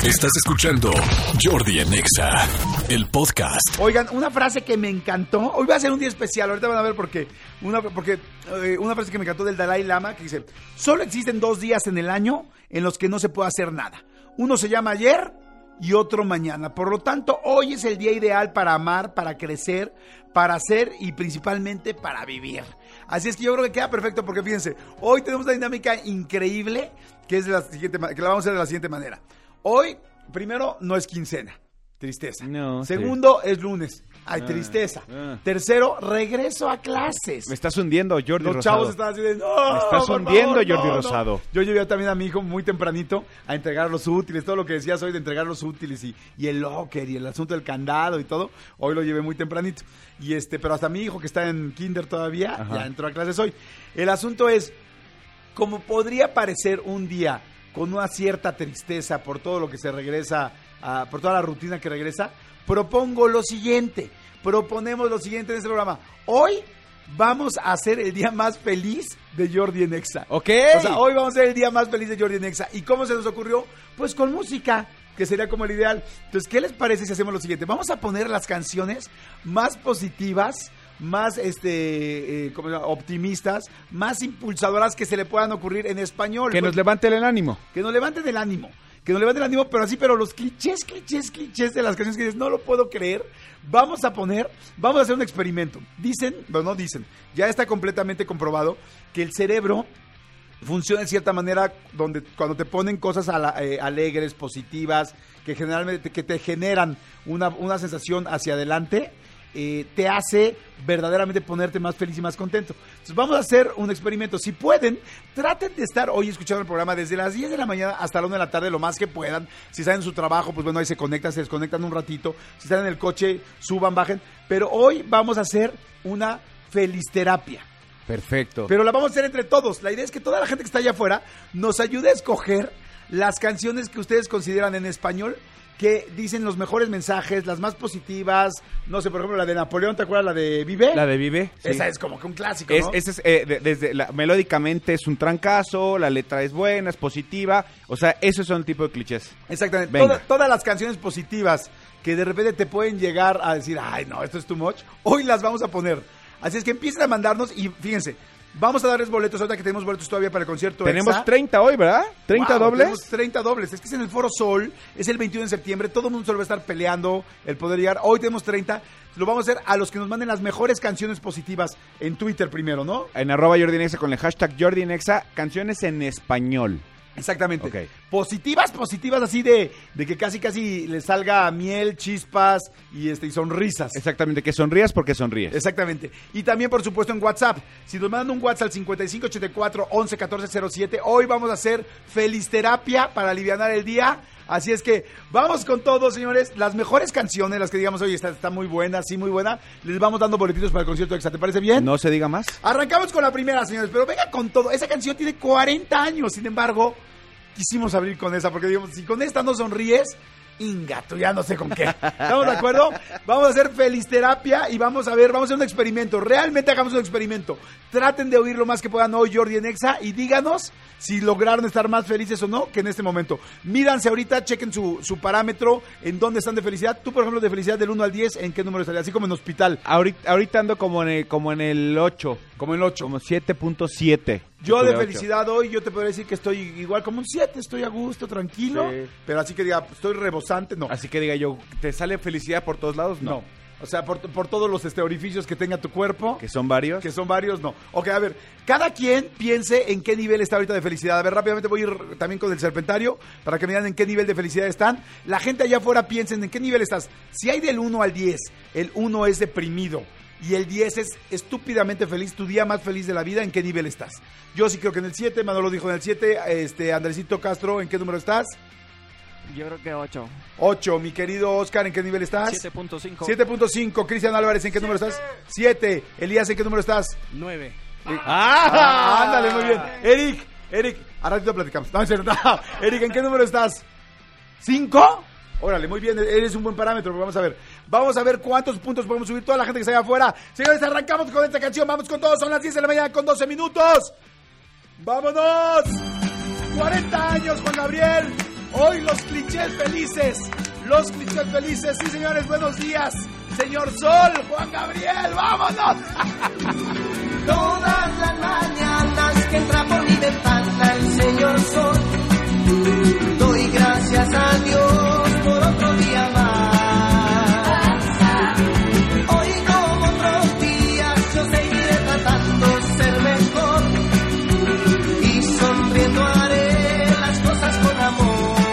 Estás escuchando Jordi en Exa, el podcast. Oigan, una frase que me encantó. Hoy va a ser un día especial. Ahorita van a ver por qué. Una frase que me encantó del Dalai Lama que dice: solo existen 2 días en el año en los que no se puede hacer nada. Uno se llama ayer y otro mañana. Por lo tanto, hoy es el día ideal para amar, para crecer, para hacer y principalmente para vivir. Así es que yo creo que queda perfecto porque fíjense, hoy tenemos una dinámica increíble que es que la vamos a hacer de la siguiente manera. Hoy, primero, no es quincena. Tristeza. No, segundo, es lunes. Ay, tristeza. Tercero, regreso a clases. Me estás hundiendo, Jordi Rosado. Los chavos están así de, no, me estás hundiendo, favor, Jordi no, Rosado. No. Yo llevé también a mi hijo muy tempranito a entregar los útiles, todo lo que decías hoy de entregar los útiles y el locker y el asunto del candado y todo. Hoy lo llevé muy tempranito. Pero hasta mi hijo que está en kinder todavía, ya entró a clases hoy. El asunto es, como podría parecer un día con una cierta tristeza por todo lo que se regresa, por toda la rutina que regresa, proponemos lo siguiente en este programa. Hoy vamos a hacer el día más feliz de Jordi en Exa. Ok. O sea, hoy vamos a ser el día más feliz de Jordi en Exa. ¿Y cómo se nos ocurrió? Pues con música, que sería como el ideal. Entonces, ¿qué les parece si hacemos lo siguiente? Vamos a poner las canciones más positivas, más optimistas, más impulsadoras que se le puedan ocurrir en español. Que nos levanten el ánimo. Que nos levanten el ánimo, pero los clichés de las canciones que dices, no lo puedo creer. Vamos a hacer un experimento. Ya está completamente comprobado que el cerebro funciona de cierta manera cuando te ponen cosas alegres, positivas, que generalmente que te generan una sensación hacia adelante. Te hace verdaderamente ponerte más feliz y más contento. Entonces vamos a hacer un experimento. Si pueden, traten de estar hoy escuchando el programa desde las 10 de la mañana hasta la 1 de la tarde, lo más que puedan. Si están en su trabajo, pues bueno, ahí se desconectan un ratito. Si están en el coche, suban, bajen. Pero hoy vamos a hacer una felisterapia. Perfecto. Pero la vamos a hacer entre todos. La idea es que toda la gente que está allá afuera nos ayude a escoger las canciones que ustedes consideran en español que dicen los mejores mensajes, las más positivas. No sé, por ejemplo, la de Napoleón, ¿te acuerdas? La de Vive. La de Vive, sí. Esa es como que un clásico, ¿no? Melódicamente es un trancazo, la letra es buena, es positiva. O sea, esos son el tipo de clichés. Exactamente. Todas las canciones positivas que de repente te pueden llegar a decir, ay, no, esto es too much, hoy las vamos a poner. Así es que empiecen a mandarnos y fíjense, vamos a darles boletos, ahorita que tenemos boletos todavía para el concierto. Tenemos Exa. 30 hoy, ¿verdad? ¿30 dobles? Tenemos 30 dobles. Es que es en el Foro Sol, es el 21 de septiembre, todo el mundo se lo va a estar peleando el poder llegar. Hoy tenemos 30, lo vamos a hacer a los que nos manden las mejores canciones positivas en Twitter primero, ¿no? En @Jordi en Exa con el hashtag Jordi en Exa, canciones en español. Exactamente. Okay. Positivas así de que casi les salga miel, chispas y sonrisas. Exactamente, que sonrías porque sonríes. Exactamente. Y también, por supuesto, en WhatsApp. Si nos mandan un WhatsApp al 5584-111407, hoy vamos a hacer felisterapia para alivianar el día. Así es que vamos con todo, señores. Las mejores canciones, las que digamos, oye, está muy buena, sí, muy buena. Les vamos dando boletitos para el concierto Exa. ¿Te parece bien? No se diga más. Arrancamos con la primera, señores, pero venga con todo. Esa canción tiene 40 años, sin embargo, quisimos abrir con esa, porque digamos, si con esta no sonríes, ingato, ya no sé con qué. ¿Estamos de acuerdo? Vamos a hacer felisterapia y vamos a hacer un experimento. Realmente hagamos un experimento. Traten de oír lo más que puedan hoy Jordi en Exa y díganos si lograron estar más felices o no que en este momento. Mídanse ahorita, chequen su parámetro, en dónde están de felicidad. Tú, por ejemplo, de felicidad del 1 al 10, ¿en qué número estarías? Así como en hospital. Ahorita ando como en el 8. Como en el 8. Como 7.7. Yo de felicidad hoy, yo te podría decir que estoy igual como un 7, estoy a gusto, tranquilo, sí. Pero así que diga, estoy rebosante, no. Así que diga yo, ¿te sale felicidad por todos lados? No. O sea, por todos los orificios que tenga tu cuerpo. ¿Que son varios? No. Ok, a ver, cada quien piense en qué nivel está ahorita de felicidad. A ver, rápidamente voy a ir también con el serpentario para que me digan en qué nivel de felicidad están. La gente allá afuera piensen en qué nivel estás. Si hay del 1 al 10, el 1 es deprimido y el 10 es estúpidamente feliz, tu día más feliz de la vida, ¿en qué nivel estás? Yo sí creo que en el 7, Manolo dijo en el 7, Andresito Castro, ¿en qué número estás? Yo creo que 8. 8, mi querido Oscar, ¿en qué nivel estás? 7.5. 7.5, Cristian Álvarez, ¿en qué número estás? 7, Elías, ¿en qué número estás? 9. Ándale, muy bien. Eric, a ratito platicamos. No, Eric, ¿en qué número estás? 5. Órale, muy bien, eres un buen parámetro, pero vamos a ver cuántos puntos podemos subir toda la gente que está allá afuera. Señores, arrancamos con esta canción, vamos con todos, son las 10 de la mañana con 12 minutos. ¡Vámonos! 40 años, Juan Gabriel. Hoy los clichés felices. Los clichés felices. Sí, señores, buenos días. Señor Sol, Juan Gabriel, vámonos. Todas las mañanas que entra por mi ventana el señor Sol, doy gracias a Dios por otro día más. Hoy como otros días yo seguiré tratando de ser mejor y sonriendo haré las cosas con amor.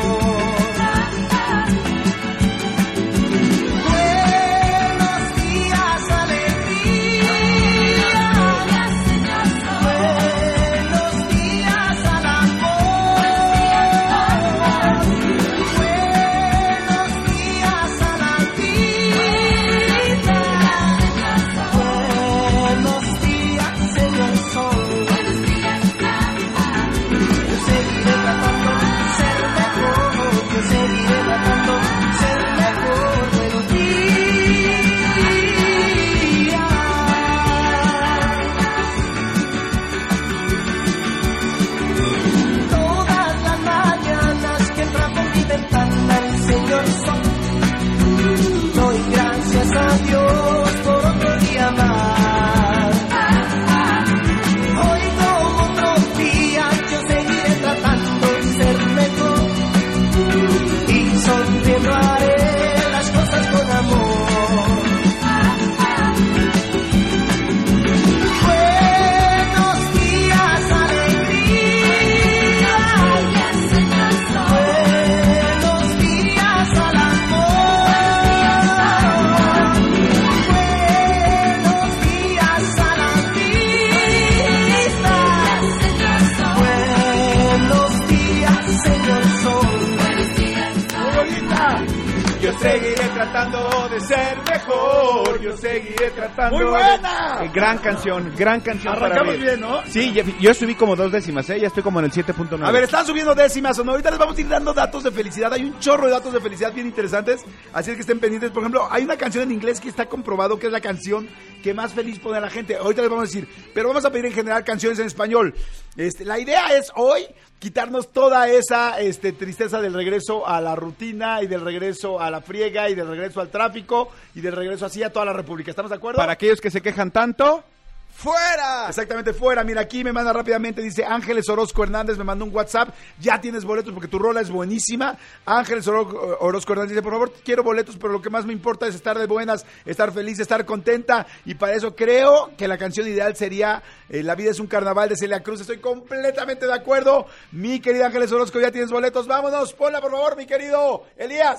Tratando de ser mejor, yo seguiré tratando. ¡Muy buena! Gran canción para Arrancamos abrir. bien, ¿no? Sí, yo subí como 2 décimas, ya estoy como en el 7.9. A ver, están subiendo décimas o no. Ahorita les vamos a ir dando datos de felicidad. Hay un chorro de datos de felicidad bien interesantes. Así es que estén pendientes. Por ejemplo, hay una canción en inglés que está comprobado que es la canción que más feliz pone a la gente. Ahorita les vamos a decir. Pero vamos a pedir en general canciones en español. La idea es hoy quitarnos toda esa tristeza del regreso a la rutina y del regreso a la friega y del regreso al tráfico y del regreso así a toda la república. ¿Estamos de acuerdo? Para aquellos que se quejan tanto, ¡fuera! Exactamente, fuera. Mira, aquí me manda rápidamente, dice Ángeles Orozco Hernández, me mandó un WhatsApp. Ya tienes boletos porque tu rola es buenísima. Ángeles Orozco Hernández dice, por favor, quiero boletos, pero lo que más me importa es estar de buenas, estar feliz, estar contenta. Y para eso creo que la canción ideal sería La vida es un carnaval de Celia Cruz. Estoy completamente de acuerdo. Mi querida Ángeles Orozco, ya tienes boletos. Vámonos, ponla por favor, mi querido Elías.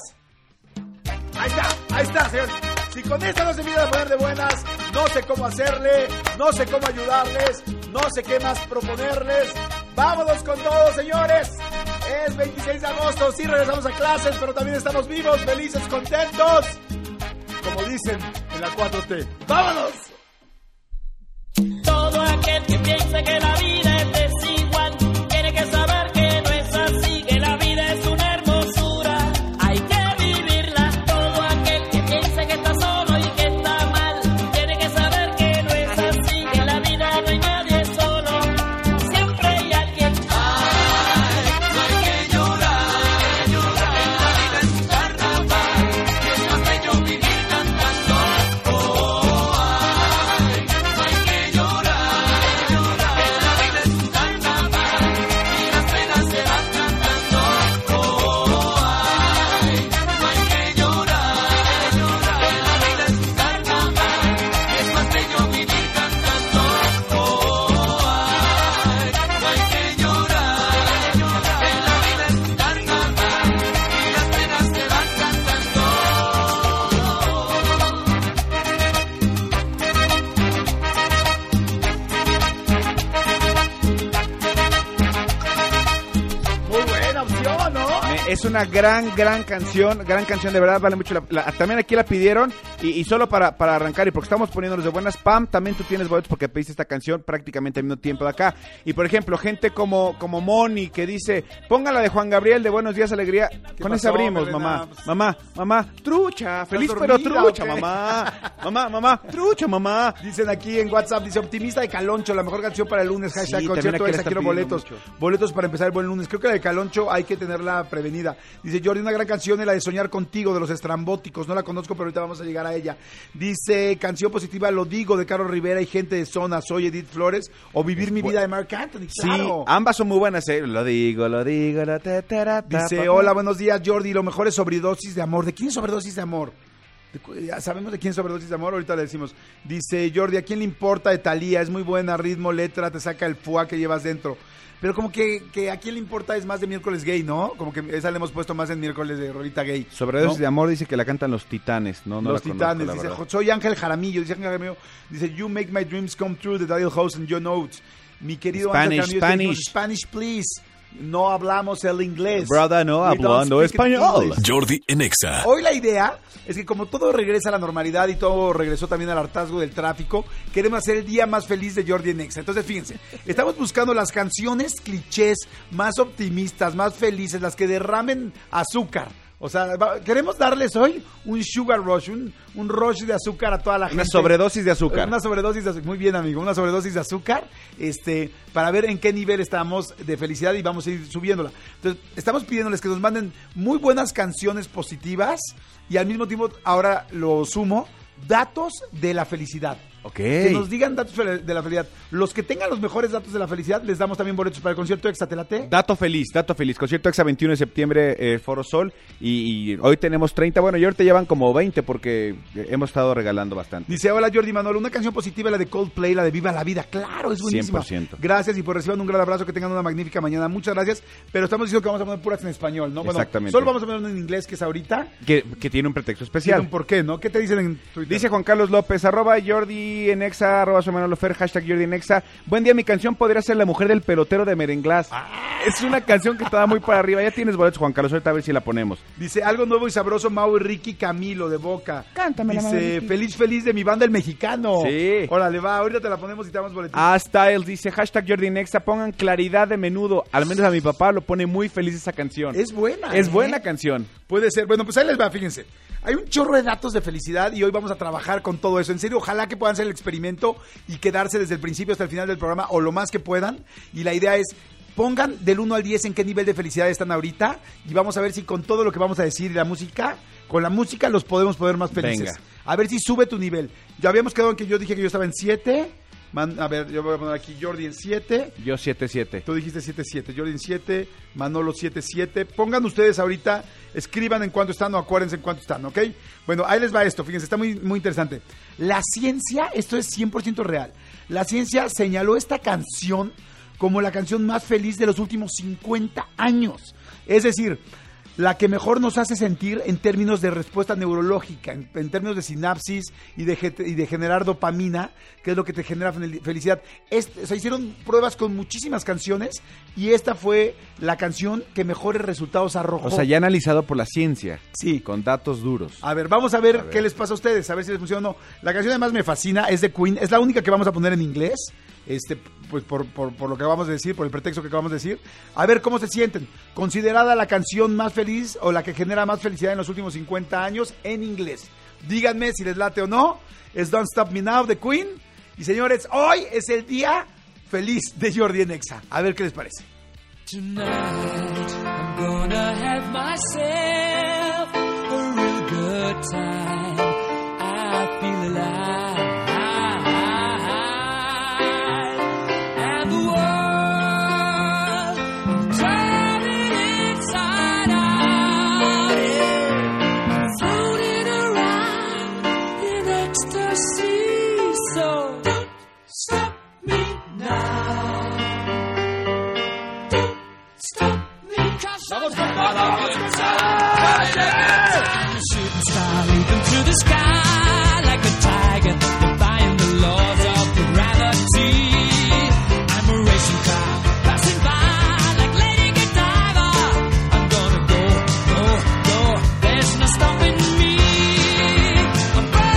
Ahí está, señor. Si con esta no se empiezan a poner de buenas, no sé cómo hacerle, no sé cómo ayudarles, no sé qué más proponerles. Vámonos con todo, señores. Es 26 de agosto, sí regresamos a clases, pero también estamos vivos, felices, contentos. Como dicen en la 4T. ¡Vámonos! Todo aquel que piense que la vida es desigual, tiene que saber que no es así, que la vida es una hermosura. Hay que vivirla. Todo aquel que piense que está solo y que está mal, tiene que saber que no es así, que en la vida no hay nadie solo, siempre hay alguien. Ay, no hay que llorar, llorar, que la vida es un carnaval, y es más bello vivir cantando. Oh, ay, no hay que llorar, llorar, que la vida es un carnaval, y las penas se van cantando. Oh, ay, no hay que llorar, llorar, que la vida es un carnaval, y es más bello vivir cantando. Oh, ay, no hay que llorar, llorar, que la vida es un carnaval, y las penas se van cantando. Muy buena opción, ¿no? es una gran canción de verdad, vale mucho también aquí la pidieron. Y solo para arrancar, y porque estamos poniéndonos de buenas, Pam, también tú tienes boletos porque pediste esta canción prácticamente al mismo tiempo de acá. Y por ejemplo, gente como Moni que dice, póngala de Juan Gabriel de Buenos Días, Alegría. Con esa abrimos, Melena? mamá, trucha, feliz ¿Estás pero dormida, trucha, o qué? mamá, trucha, mamá. Dicen aquí en WhatsApp, dice Optimista de Caloncho, la mejor canción para el lunes, hashtag Sí, concierto también esa, acá la quiero están boletos. pidiendo Boletos para empezar el buen lunes. Creo que la de Caloncho hay que tenerla prevenida. Dice Jordi, una gran canción es la de Soñar Contigo, de los Estrambóticos. No la conozco, pero ahorita vamos a llegar a ella. Dice, canción positiva, Lo Digo, de Carlos Rivera y Gente de Zona, Soy Edith Flores, o Vivir mi vida de Marc Anthony. Sí, Claro. ambas son muy buenas, Lo digo, Dice, hola, buenos días, Jordi, lo mejor es Sobredosis de Amor. ¿De quién es Sobredosis de Amor? Ya sabemos de quién es Sobredosis de Amor, ahorita le decimos. Dice Jordi, ¿a quién le importa de Thalía? Es muy buena, ritmo, letra, te saca el fuá que llevas dentro. Pero como que a quién le importa es más de Miércoles Gay, ¿no? Como que esa le hemos puesto más en Miércoles de Rolita Gay. Sobredosis ¿no? de Amor dice que la cantan Los Titanes, ¿no? Los la Titanes, conozco, la dice, verdad. soy Ángel Jaramillo, dice You Make My Dreams Come True, de Daryl House and John Oates. Mi querido Ángel Spanish, Jaramillo, Spanish. Spanish, please. No hablamos el inglés. Brother, no We don't hablando speak español. English. Jordi en Exa. Hoy la idea es que como todo regresa a la normalidad y todo regresó también al hartazgo del tráfico, queremos hacer el día más feliz de Jordi en Exa. Entonces, fíjense, estamos buscando las canciones clichés más optimistas, más felices, las que derramen azúcar. O sea, queremos darles hoy un sugar rush, un rush de azúcar a toda la gente. Una sobredosis de azúcar. Una sobredosis de azúcar. Muy bien, amigo. Una sobredosis de azúcar, para ver en qué nivel estamos de felicidad y vamos a ir subiéndola. Entonces, estamos pidiéndoles que nos manden muy buenas canciones positivas y al mismo tiempo, ahora lo sumo, datos de la felicidad. Ok. Que nos digan datos de la felicidad. Los que tengan los mejores datos de la felicidad, les damos también boletos para el concierto Exa, ¿te late? Dato feliz. Concierto Exa 21 de septiembre, Foro Sol. Y hoy tenemos 30. Bueno, y ahorita llevan como 20 porque hemos estado regalando bastante. Dice, hola Jordi Manuel, una canción positiva, la de Coldplay, la de Viva la Vida. Claro, es buenísima. 100%. Gracias y por reciban un gran abrazo, que tengan una magnífica mañana. Muchas gracias, pero estamos diciendo que vamos a poner puras en español, ¿no? Bueno, Exactamente. solo vamos a poner una en inglés, que es ahorita. Que tiene un pretexto Tiene especial. un porqué, ¿no? ¿Qué te dicen en Twitter? Dice Juan Carlos López, @Jordi en Exa, @soy Manuel Ofer, #Jordi en Exa. Buen día, mi canción podría ser La Mujer del Pelotero de Merenglás. Es una canción que estaba muy para arriba. Ya tienes boletos, Juan Carlos, ahorita a ver si la ponemos. Dice, algo nuevo y sabroso, Mau y Ricky Camilo de Boca. Cántamela, Mau y Dice, Ricky. feliz de mi banda El Mexicano. Sí. Órale, va, ahorita te la ponemos y te damos boletos. Styles dice, #Jordi en Exa, pongan Claridad de Menudo. Al menos a mi papá lo pone muy feliz esa canción. Es buena. Es buena canción. Puede ser. Bueno, pues ahí les va, fíjense. Hay un chorro de datos de felicidad y hoy vamos a trabajar con todo eso. En serio, ojalá que puedan hacer el experimento y quedarse desde el principio hasta el final del programa o lo más que puedan. Y la idea es, pongan del 1 al 10 en qué nivel de felicidad están ahorita y vamos a ver si con todo lo que vamos a decir y la música, con la música los podemos poner más felices. Venga. A ver si sube tu nivel. Ya habíamos quedado en que yo dije que yo estaba en 7. A ver, yo voy a poner aquí Jordi en 7. Yo 7-7. Tú dijiste 7-7, Jordi en 7, Manolo 7-7. Pongan ustedes ahorita, escriban en cuánto están o acuérdense en cuánto están, ¿ok? Bueno, ahí les va esto, fíjense, está muy, muy interesante. La ciencia, esto es 100% real, la ciencia señaló esta canción como la canción más feliz de los últimos 50 años. Es decir, la que mejor nos hace sentir en términos de respuesta neurológica, en términos de sinapsis y de generar dopamina, que es lo que te genera felicidad. Se hicieron pruebas con muchísimas canciones y esta fue la canción que mejores resultados arrojó. O sea, ya analizado por la ciencia. Sí. Con datos duros. A ver, vamos a ver qué les pasa a ustedes, a ver si les funciona o no. La canción además me fascina, es de Queen, es la única que vamos a poner en inglés. Pues por lo que acabamos de decir, por el pretexto que acabamos de decir. A ver cómo se sienten. Considerada la canción más feliz o la que genera más felicidad en los últimos 50 años en inglés. Díganme si les late o no. Es Don't Stop Me Now de Queen. Y señores, hoy es el día feliz de Jordi en Exa. A ver qué les parece. Tonight I'm gonna have myself a real good time. I feel alive. And the world is turning inside out. Yeah. I'm floating around in ecstasy. So don't stop me now. Stop me, 'cause vamos con a shooting star leaping through the sky like a tiger, defying the laws of gravity. I'm a racing car passing by like Lady Godiva. I'm gonna go, go, go. There's no stopping me. I'm burning.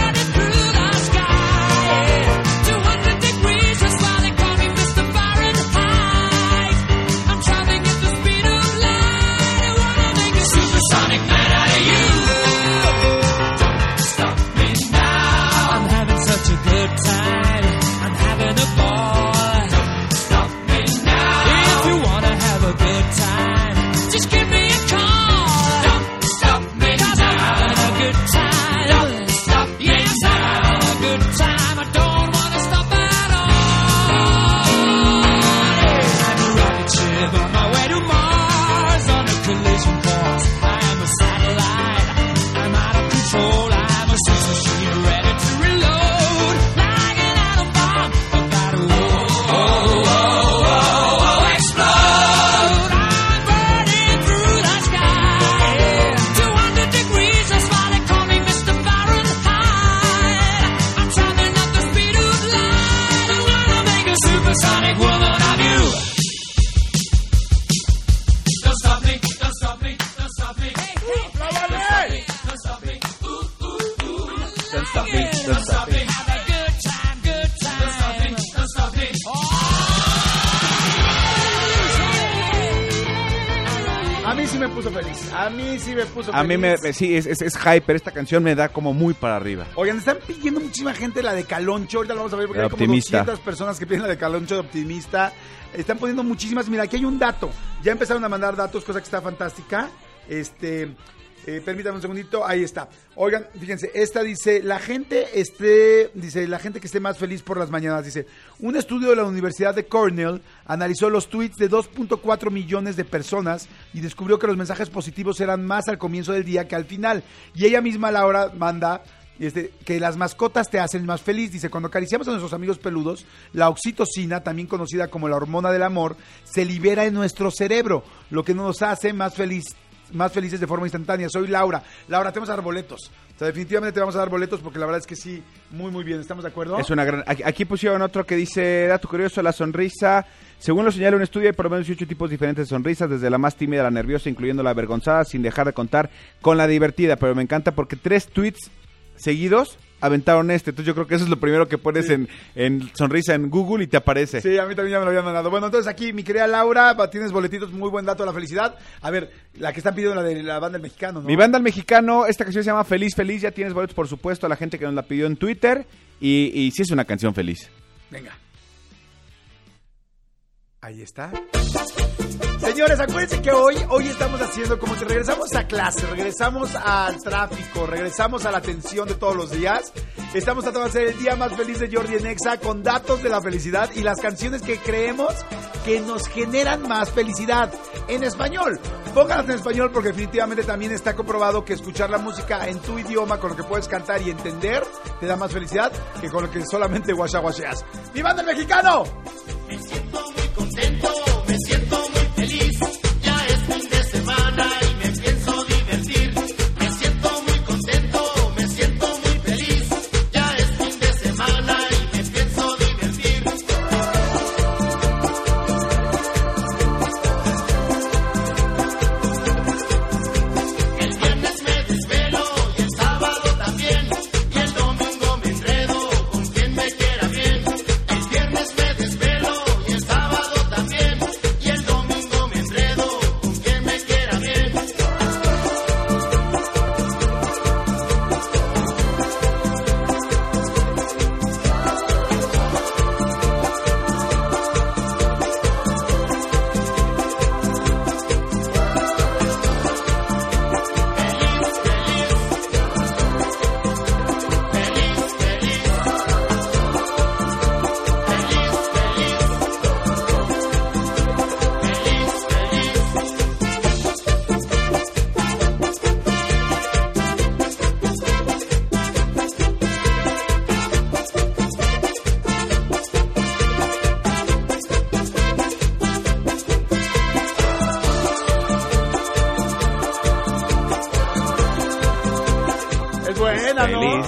¡Apláudale! Don't stop me, don't stop me. A mí sí me puso feliz. A mí sí me puso feliz. A mí sí, es hype, pero esta canción me da como muy para arriba. Oigan, están pidiendo muchísima gente la de Caloncho. Ahorita lo vamos a ver porque De hay como Optimista. 200 personas que piden la de Caloncho de Optimista. Están poniendo muchísimas. Mira, aquí hay un dato. Ya empezaron a mandar datos, cosa que está fantástica. Permítame un segundito. Ahí está. Oigan, fíjense, esta dice, la gente que esté más feliz por las mañanas. Dice, un estudio de la Universidad de Cornell analizó los tweets de 2.4 millones de personas y descubrió que los mensajes positivos eran más al comienzo del día que al final. Y ella misma, Laura, manda que las mascotas te hacen más feliz. Dice, cuando acariciamos a nuestros amigos peludos, la oxitocina, también conocida como la hormona del amor, se libera en nuestro cerebro, lo que nos hace más felices de forma instantánea. Soy Laura. Laura, te vamos a dar boletos. O sea, definitivamente te vamos a dar boletos porque la verdad es que sí, muy, muy bien. ¿Estamos de acuerdo? Es una gran... Aquí pusieron otro que dice, dato curioso, la sonrisa. Según lo señala un estudio, hay por lo menos 18 tipos diferentes de sonrisas, desde la más tímida a la nerviosa, incluyendo la avergonzada, sin dejar de contar con la divertida. Pero me encanta porque 3 tweets seguidos aventaron entonces yo creo que eso es lo primero que pones Sí. en sonrisa en Google y te aparece. Sí, a mí también ya me lo habían mandado. Bueno, entonces aquí, mi querida Laura, tienes boletitos, muy buen dato de la felicidad. A ver, la que están pidiendo, la de la banda del mexicano, ¿no? Mi banda El Mexicano, esta canción se llama Feliz Feliz, ya tienes boletos por supuesto a la gente que nos la pidió en Twitter y sí es una canción feliz. Venga. Ahí está. Señores, acuérdense que hoy estamos haciendo como si regresamos a clase, regresamos al tráfico, regresamos a la tensión de todos los días. Estamos tratando de hacer el día más feliz de Jordi en Exa con datos de la felicidad y las canciones que creemos que nos generan más felicidad en español. Pónganlas en español porque definitivamente también está comprobado que escuchar la música en tu idioma con lo que puedes cantar y entender te da más felicidad que con lo que solamente guachaguacheas. ¡Mi banda el mexicano! Me siento muy contento, me siento muy feliz. Ya es fin de semana y me pienso divertir. Me siento muy contento, me siento muy feliz. Ya es fin de semana y me pienso divertir. El viernes me desvelo y el sábado también. Y el domingo me enredo con quien me quiera bien. El viernes me desvelo y el sábado también. Y el domingo me enredo con quien me quiera bien. Es buena, ¿no? Feliz.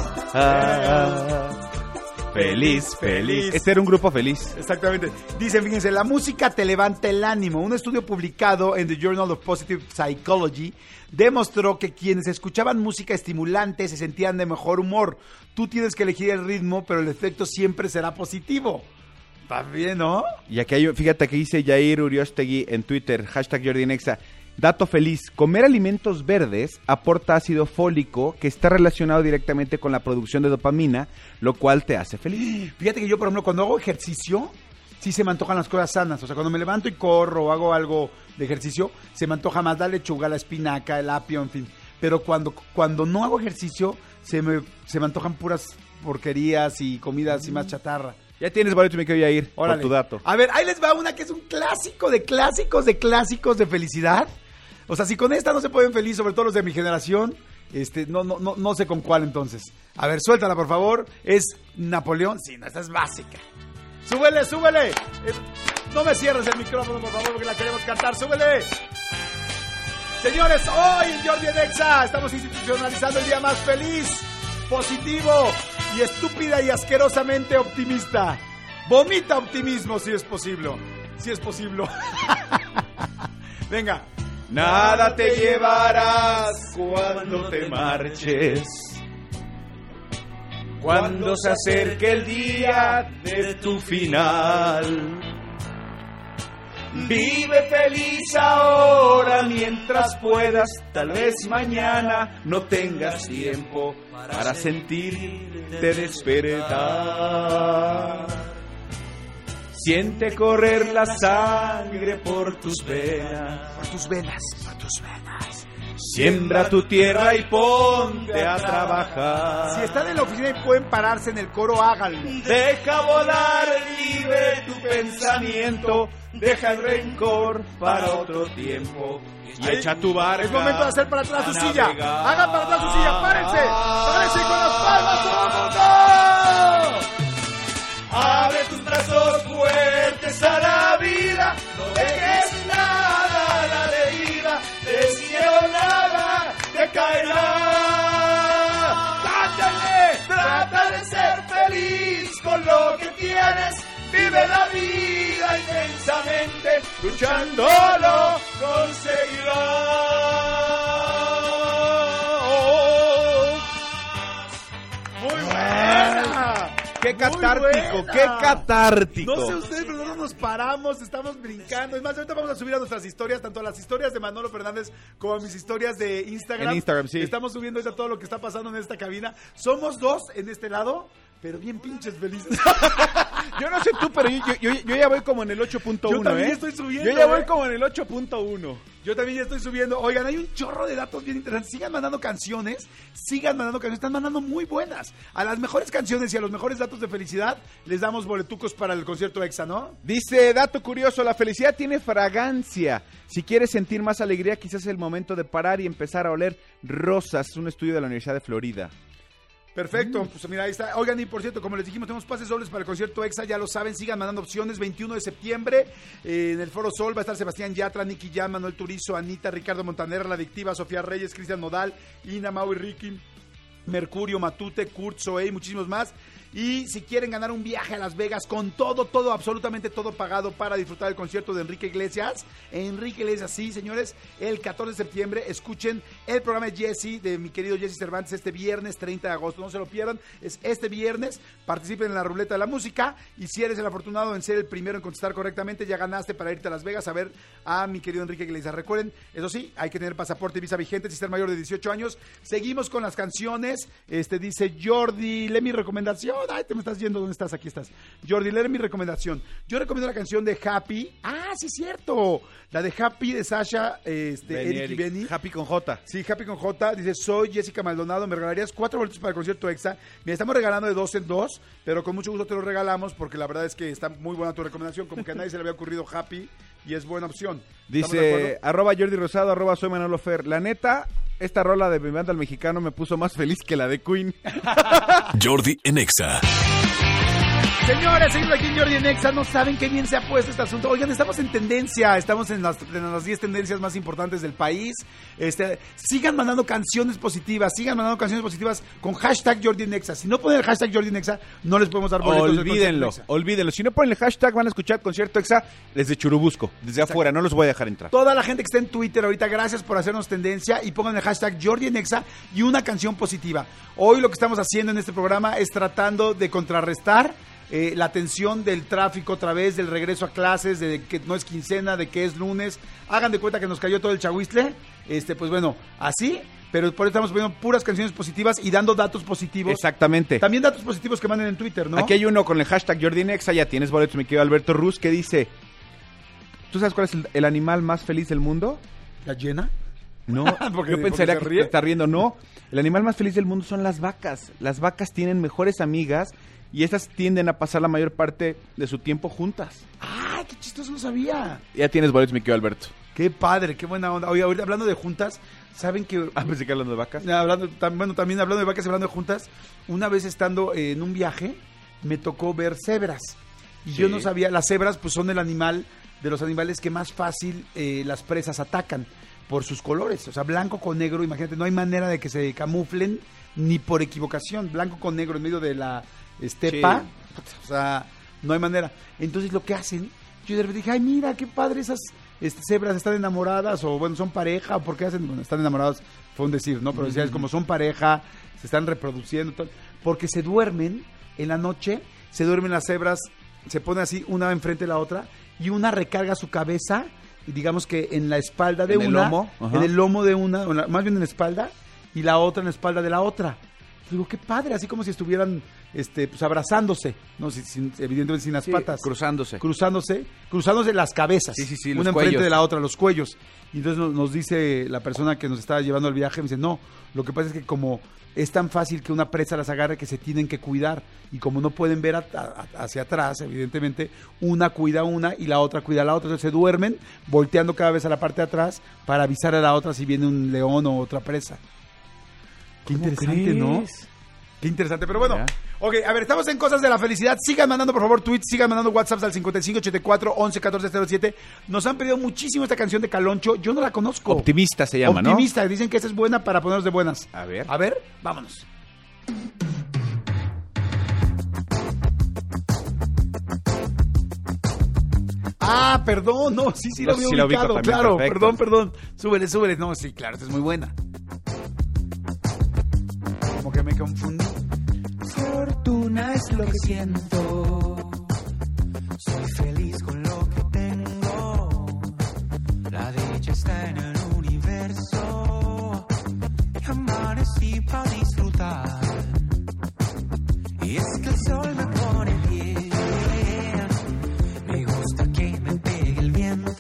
Feliz, feliz. Este era un grupo feliz. Exactamente. Dicen, fíjense, la música te levanta el ánimo. Un estudio publicado en The Journal of Positive Psychology demostró que quienes escuchaban música estimulante se sentían de mejor humor. Tú tienes que elegir el ritmo, pero el efecto siempre será positivo. ¿Está bien, no? Y aquí hay, fíjate que dice Jair Uriostegui en Twitter, #JordiNexa. Dato feliz, comer alimentos verdes aporta ácido fólico que está relacionado directamente con la producción de dopamina, lo cual te hace feliz. Fíjate que yo, por ejemplo, cuando hago ejercicio, sí se me antojan las cosas sanas. O sea, cuando me levanto y corro o hago algo de ejercicio, se me antoja más la lechuga, la espinaca, el apio, en fin. Pero cuando no hago ejercicio, se me antojan puras porquerías y comidas así más chatarra. Ya tienes boleto, mi querido Jair, por Órale. tu dato. A ver, ahí les va una que es un clásico de clásicos de felicidad. O sea, si con esta no se pueden feliz, sobre todo los de mi generación, no sé con cuál entonces. A ver, suéltala, por favor. Es Napoleón. Sí, no, esta es básica. ¡Súbele, súbele! No me cierres el micrófono, por favor, porque la queremos cantar. ¡Súbele! Señores, hoy en Jordi en Exa estamos institucionalizando el día más feliz, positivo y estúpida y asquerosamente optimista. Vomita optimismo si es posible. Si es posible. Venga. nada te llevarás cuando te marches. Cuando se acerque el día de tu final, vive feliz ahora mientras puedas. Tal vez mañana no tengas tiempo para sentirte despertar. Siente correr la sangre por tus venas. Por tus venas, por tus venas. Siembra tu tierra y ponte a trabajar. Si están en la oficina y pueden pararse en el coro, háganlo. Deja volar libre tu pensamiento. Deja el rencor para otro tiempo. Y echa tu barca. Es momento de hacer para atrás su silla. navegar. Hagan para atrás su silla. Párense. Párense con las palmas todo el mundo. Abre tus brazos fuertes a la vida. No dejes nada a la deriva. Del cielo nada te caerá. ¡Cántale! Trata de ser feliz con lo que tienes. Vive la vida intensamente. Luchando lo conseguirás. Muy buena. ¡Qué catártico! Muy buena. ¡Qué catártico! No sé ustedes, pero nosotros nos paramos, estamos brincando. Es más, ahorita vamos a subir a nuestras historias, tanto a las historias de Manolo Fernández como a mis historias de Instagram. En Instagram, sí. Estamos subiendo ahorita todo lo que está pasando en esta cabina. Somos dos en este lado, pero bien pinches felices. Yo no sé tú, pero yo ya voy como en el 8.1, Yo también estoy subiendo, Yo ya voy como en el 8.1. Yo también ya estoy subiendo. Oigan, hay un chorro de datos bien interesantes. Sigan mandando canciones. Están mandando muy buenas. A las mejores canciones y a los mejores datos de felicidad les damos boletucos para el concierto EXA, ¿no? Dice, dato curioso, la felicidad tiene fragancia. Si quieres sentir más alegría, quizás es el momento de parar y empezar a oler rosas. Es un estudio de la Universidad de Florida. Perfecto, pues mira, ahí está. Oigan, y por cierto, como les dijimos, tenemos pases dobles para el concierto EXA, ya lo saben, sigan mandando opciones. 21 de septiembre, en el Foro Sol va a estar Sebastián Yatra, Nicky Jam, Manuel Turizo, Anita, Ricardo Montaner, La Adictiva, Sofía Reyes, Cristian Nodal, Ina, Mau y Ricky, Mercurio, Matute, Kurt, Zoé y muchísimos más. Y si quieren ganar un viaje a Las Vegas con todo, absolutamente todo pagado para disfrutar del concierto de Enrique Iglesias. Sí, señores, el 14 de septiembre, escuchen el programa de Jesse, de mi querido Jesse Cervantes, este viernes 30 de agosto. No se lo pierdan, es este viernes. Participen en la ruleta de la música. Y si eres el afortunado en ser el primero en contestar correctamente, ya ganaste para irte a Las Vegas a ver a mi querido Enrique Iglesias. Recuerden, eso sí, hay que tener pasaporte y visa vigentes y ser mayor de 18 años. Seguimos con las canciones. Dice Jordi, lee mi recomendación. Ay, te me estás yendo, ¿dónde estás? Aquí estás. Jordi, lee mi recomendación. Yo recomiendo la canción de Happy. Ah, sí, cierto. La de Happy de Sasha, Eric y Benny. Happy con J. Sí, Happy con J. Dice, soy Jessica Maldonado, me regalarías 4 boletos para el concierto EXA. Mira, estamos regalando de 2 en 2, pero con mucho gusto te lo regalamos porque la verdad es que está muy buena tu recomendación. Como que a nadie se le había ocurrido Happy y es buena opción. Dice, @ Jordi Rosado, @ soy Manolo Fer. La neta, esta rola de mi banda El Mexicano me puso más feliz que la de Queen. Jordi en EXA. Señores, seguimos aquí en Jordi en EXA. No saben qué bien se ha puesto este asunto. Oigan, estamos en tendencia. Estamos en las 10 tendencias más importantes del país. Sigan mandando canciones positivas. Sigan mandando canciones positivas con hashtag Jordi en EXA. Si no ponen el hashtag Jordi en EXA, no les podemos dar boletos. Olvídenlo. Si no ponen el hashtag, van a escuchar concierto EXA desde Churubusco, desde afuera. No los voy a dejar entrar. Toda la gente que está en Twitter ahorita, gracias por hacernos tendencia y pongan el hashtag Jordi en EXA y una canción positiva. Hoy lo que estamos haciendo en este programa es tratando de contrarrestar la tensión del tráfico otra vez, del regreso a clases, de que no es quincena, de que es lunes. Hagan de cuenta que nos cayó todo el chahuistle. Pues bueno, así, pero por eso estamos poniendo puras canciones positivas y dando datos positivos. Exactamente. También datos positivos que manden en Twitter, ¿no? Aquí hay uno con el hashtag Jordi en EXA, ya tienes boletos, mi querido Alberto Ruz, que dice, ¿tú sabes cuál es el animal más feliz del mundo? ¿La llena? No, Porque- yo pensaría porque se que ríe. te está riendo. No, el animal más feliz del mundo son las vacas. Las vacas tienen mejores amigas y estas tienden a pasar la mayor parte de su tiempo juntas. ¡Ay, qué chistoso! No sabía. Ya tienes boletos, mi querido Alberto. Qué padre, qué buena onda. Oye, ahorita hablando de juntas, ¿saben que Pensé que hablando de vacas. también hablando de vacas y hablando de juntas, una vez estando en un viaje, me tocó ver cebras. Y Sí. yo no sabía, las cebras pues son el animal, de los animales que más fácil las presas atacan por sus colores. O sea, blanco con negro, imagínate, no hay manera de que se camuflen ni por equivocación. Blanco con negro en medio de la estepa, o sea, no hay manera. Entonces lo que hacen, yo de repente dije, ay, mira, qué padre cebras están enamoradas o bueno, son pareja o por qué hacen, bueno, están enamorados, fue un decir, ¿no? Pero decía, es como son pareja, se están reproduciendo, todo, porque se duermen en la noche, se duermen las cebras, se ponen así una enfrente de la otra y una recarga su cabeza, digamos que en la espalda de ¿En el una, lomo? Ajá. en el lomo de una, más bien en la espalda, y la otra en la espalda de la otra. Digo, qué padre, así como si estuvieran pues abrazándose, no, evidentemente sin las patas. Cruzándose las cabezas. Sí, una los enfrente cuellos. de la otra, los cuellos. Y entonces nos dice la persona que nos estaba llevando al viaje, me dice, no, lo que pasa es que como es tan fácil que una presa las agarre que se tienen que cuidar. Y como no pueden ver hacia atrás, evidentemente, una cuida a una y la otra cuida a la otra. Entonces se duermen volteando cada vez a la parte de atrás para avisar a la otra si viene un león o otra presa. Qué interesante, ¿no? Qué interesante, pero bueno. Ya. Ok, a ver, estamos en Cosas de la Felicidad. Sigan mandando, por favor, tweets, sigan mandando WhatsApps al 5584-111407. Nos han pedido muchísimo esta canción de Caloncho. Yo no la conozco. Optimista se llama, ¿no? Optimista. Dicen que esta es buena para ponernos de buenas. A ver. A ver, vámonos. Ah, perdón, no, sí lo había Sí la ubico ubicado, también, claro, perfecto. perdón. Súbele. No, sí, claro, esta es muy buena. Como que me confundí. Fortuna es lo que siento. Soy feliz con lo que tengo. La dicha está en el universo. Y amanecí para disfrutar. Y es que el sol me pone bien. Me gusta que me pegue el viento.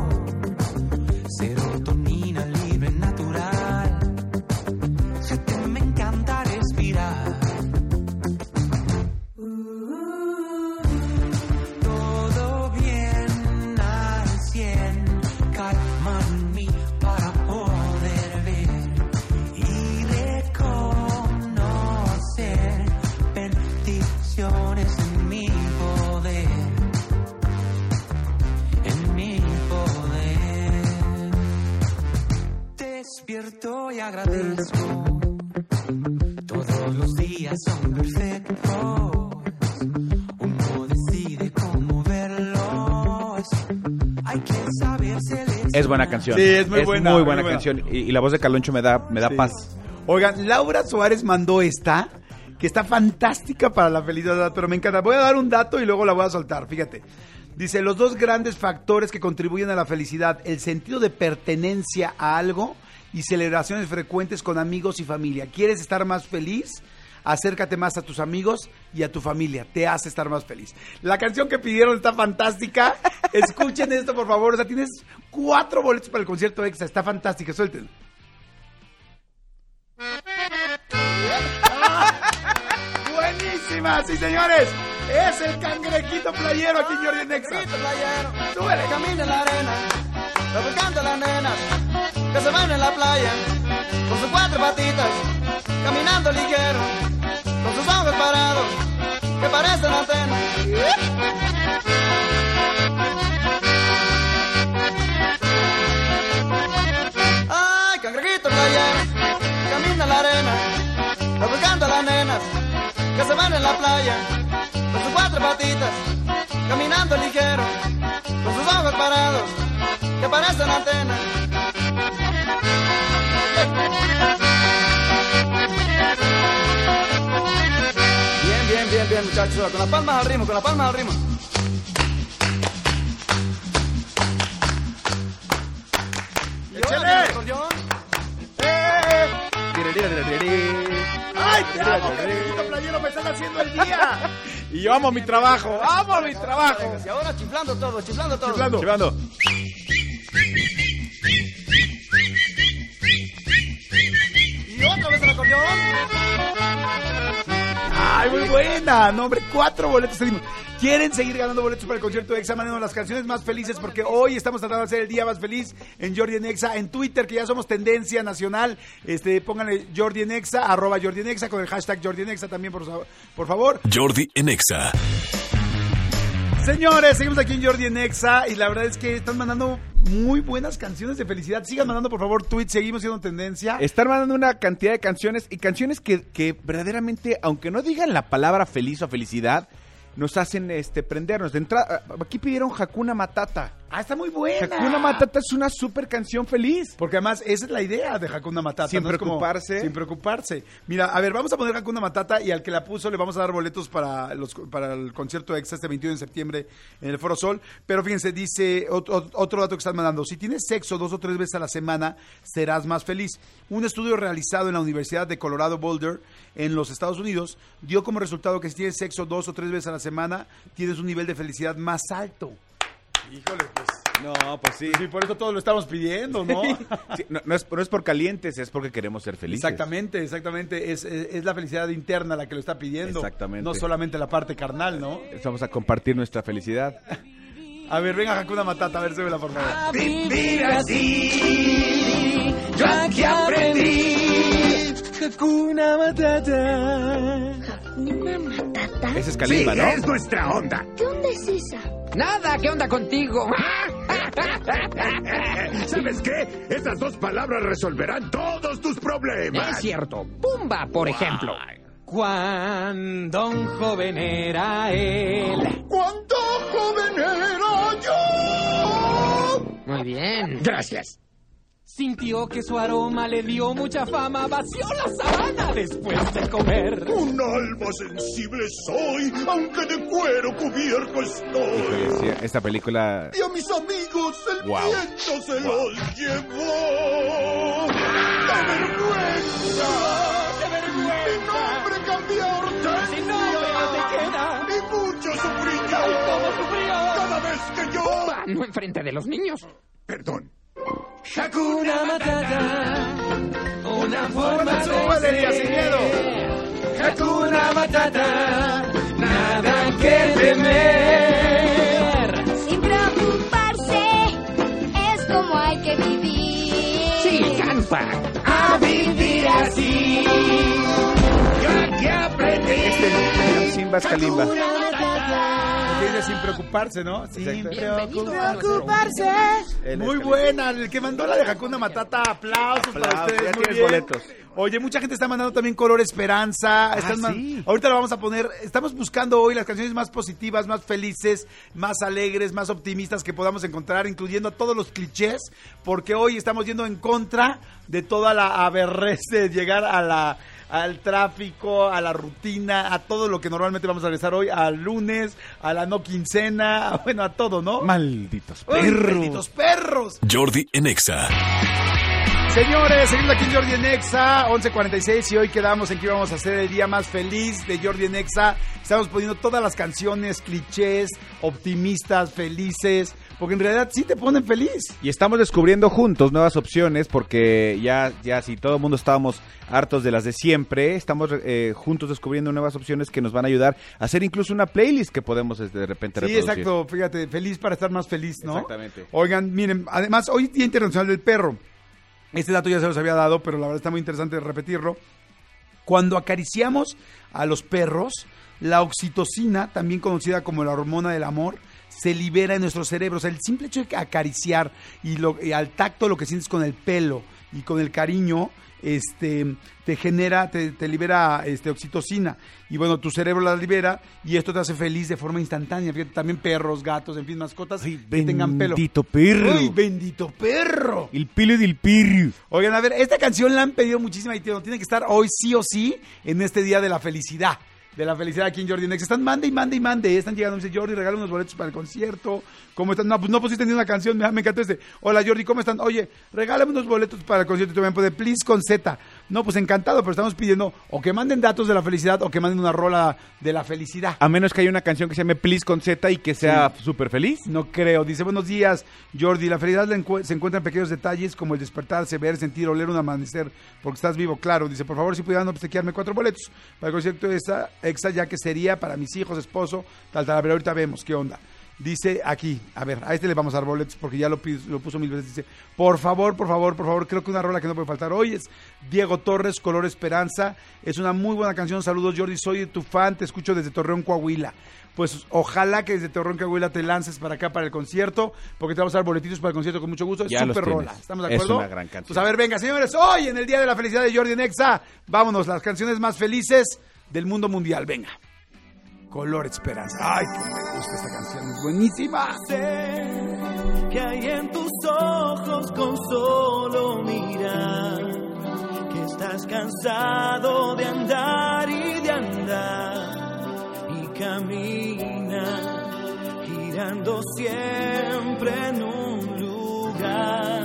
Serotonina libre, natural. Fíjate, me encanta respirar. Todo bien al 100, calma en mí para poder ver y reconocer bendiciones en mi poder, en mi poder. Despierto y agradezco. Todos los días son perfectos. Uno decide cómo verlos. Hay que saber seleccionar. Es buena canción. Sí, es muy buena, muy muy buena buena. canción. Y la voz de Caloncho me da Sí. paz. Oigan, Laura Suárez mandó esta, que está fantástica para la felicidad, pero me encanta. Voy a dar un dato y luego la voy a soltar, fíjate. Dice, los dos grandes factores que contribuyen a la felicidad, el sentido de pertenencia a algo y celebraciones frecuentes con amigos y familia. ¿Quieres estar más feliz? Acércate más a tus amigos y a tu familia. Te hace estar más feliz. La canción que pidieron está fantástica. Escuchen esto, por favor. O sea, tienes 4 boletos para el concierto extra. Está fantástica. Suelten. Buenísima, sí señores. Es el cangrejito playero aquí en Jordi en Exa. Playero, Súbele. camina en la arena, refrescando las nenas que se van en la playa con sus 4 patitas, caminando ligero, con sus ojos parados que parecen antenas. Ay, cangrejito playero, camina en la arena, refrescando las nenas que se van en la playa con sus 4 patitas, caminando ligero, con sus ojos parados, que parecen antenas. Bien, muchachos, con las palmas al ritmo, ¡Échale! ¡Ay, te amo, cangrejito playero! ¡Me están haciendo el día! Y yo amo mi trabajo. ¡Amo mi trabajo! Y ahora chiflando todo. Chivando. Y otra vez el acordeón. ¡Ay, muy buena! No, hombre, 4 boletos tenemos. ¿Quieren seguir ganando boletos para el concierto de Exa? Mándenos las canciones más felices porque hoy estamos tratando de hacer el día más feliz en Jordi en Exa. En Twitter, que ya somos tendencia nacional, pónganle Jordi en Exa, @Jordi en Exa, con el hashtag Jordi en Exa también, por favor. Jordi en Exa. Señores, seguimos aquí en Jordi en Exa y la verdad es que están mandando muy buenas canciones de felicidad. Sigan mandando, por favor, tweets, seguimos siendo tendencia. Están mandando una cantidad de canciones y canciones que verdaderamente, aunque no digan la palabra feliz o felicidad, nos hacen prendernos. De entrada, aquí pidieron Hakuna Matata. Está muy buena. Hakuna Matata es una super canción feliz. Porque además esa es la idea de Hakuna Matata. Sin ¿no? Es como, preocuparse. sin preocuparse. Mira, a ver, vamos a poner Hakuna Matata y al que la puso le vamos a dar boletos para el concierto EXA este 21 de septiembre en el Foro Sol. Pero fíjense, dice otro dato que están mandando. Si tienes sexo 2 o 3 veces a la semana, serás más feliz. Un estudio realizado en la Universidad de Colorado Boulder en los Estados Unidos dio como resultado que si tienes sexo 2 o 3 veces a la semana, tienes un nivel de felicidad más alto. Híjole, pues. No, pues sí. Sí, por eso todos lo estamos pidiendo, ¿no? Sí, no es por calientes, es porque queremos ser felices. Exactamente. Es la felicidad interna la que lo está pidiendo. Exactamente. No solamente la parte carnal, ¿no? Vamos a compartir nuestra felicidad. A ver, venga, Hakuna Matata, a ver, súbela, por favor. A vivir así, yo aquí aprendí. Hakuna Matata. ¿Hakuna Matata? Esa es Kalimba, ¿no? Es nuestra onda. ¿Qué onda es esa? Nada, ¿qué onda contigo? ¿Sabes qué? Esas 2 palabras resolverán todos tus problemas. Es cierto. Pumba, por ejemplo. Cuando un joven era él. ¿Cuánto joven era yo? Muy bien. Gracias. Sintió que su aroma le dio mucha fama, vació la sabana después de comer. Un alma sensible soy, aunque de cuero cubierto estoy. Híjole, sí, esta película... Y a mis amigos el Wow. viento se los llevó. ¡Qué vergüenza! ¡Qué vergüenza! Mi nombre cambió Sin nombre no te queda. y mucho sufrí yo. ¿Cómo sufrió? Cada vez que yo... Pumba, no enfrente de los niños. Perdón. Hakuna Matata, una forma de Súbele, sin miedo. Hakuna Matata, nada que temer. Sin preocuparse, es como hay que vivir. Sí, canta. A vivir así. Yo aquí aprendí. Simba es Kalimba. Porque dice sin preocuparse, ¿no? Sin Bienvenido a preocuparse. Él es Muy Kalimba. buena, el que mandó la de Hakuna Matata, aplausos para Aplausos, ustedes, ya muy tienes bien. boletos. Oye, mucha gente está mandando también Color Esperanza. Sí. Ahorita lo vamos a poner, estamos buscando hoy las canciones más positivas, más felices, más alegres, más optimistas que podamos encontrar, incluyendo a todos los clichés, porque hoy estamos yendo en contra de toda la aberrez de llegar al tráfico, a la rutina, a todo lo que normalmente vamos a regresar hoy, al lunes, a la no quincena, bueno, a todo, ¿no? Malditos ¡Ay, perros. malditos perros! Jordi en Exa. Señores, seguimos aquí en Jordi en Exa, 11:46, y hoy quedamos en que íbamos a hacer el día más feliz de Jordi en Exa. Estamos poniendo todas las canciones, clichés, optimistas, felices, porque en realidad sí te ponen feliz. Y estamos descubriendo juntos nuevas opciones porque ya si todo el mundo estábamos hartos de las de siempre, estamos juntos descubriendo nuevas opciones que nos van a ayudar a hacer incluso una playlist que podemos de repente Sí, reproducir. exacto, fíjate, feliz para estar más feliz, ¿no? Exactamente. Oigan, miren, además, hoy es Día Internacional del Perro. Este dato ya se los había dado, pero la verdad está muy interesante repetirlo. Cuando acariciamos a los perros, la oxitocina, también conocida como la hormona del amor, se libera en nuestro cerebro. O sea, el simple hecho de acariciar y al tacto lo que sientes con el pelo y con el cariño, te genera, te libera oxitocina. Y bueno, tu cerebro la libera y esto te hace feliz de forma instantánea. Fíjate, también perros, gatos, en fin, mascotas que tengan pelo. Bendito perro. ¡Ay, bendito perro! El pelo del perro. Oigan, a ver, esta canción la han pedido muchísima y tiene que estar hoy sí o sí en este día de la felicidad. De la felicidad aquí en Jordi Next. Están mande y mande y mande. Están llegando, me dice Jordi, regala unos boletos para el concierto. ¿Cómo están? No, pues no pusiste ni una canción. Me encantó Hola Jordi, ¿cómo están? Oye, regálame unos boletos para el concierto. Y tú me pones please con Z. No, pues encantado, pero estamos pidiendo o que manden datos de la felicidad o que manden una rola de la felicidad. A menos que haya una canción que se llame Please con Z y que sea súper feliz. No creo. Dice, buenos días, Jordi. La felicidad se encuentra en pequeños detalles como el despertarse, ver, sentir, oler un amanecer, porque estás vivo, claro. Dice, por favor, si pudieran obsequiarme 4 boletos para el concierto de Exa, ya que sería para mis hijos, esposo, tal. A ver, ahorita vemos qué onda. Dice aquí, a ver, a le vamos a dar boletos porque ya lo puso 1000 veces. Dice, por favor, creo que una rola que no puede faltar hoy es Diego Torres, Color Esperanza. Es una muy buena canción. Saludos, Jordi, soy tu fan, te escucho desde Torreón, Coahuila. Pues ojalá que desde Torreón, Coahuila te lances para acá para el concierto, porque te vamos a dar boletitos para el concierto con mucho gusto. Es Ya los súper tienes. rola. ¿Estamos de acuerdo? Es una gran canción. Pues a ver, venga, señores, hoy en el Día de la Felicidad de Jordi Nexa, vámonos, las canciones más felices del mundo mundial. Venga. Color Esperanza. Ay, que me gusta esta canción, es buenísima. Sé que hay en tus ojos con solo mirar, que estás cansado de andar y de andar, y camina girando siempre en un lugar.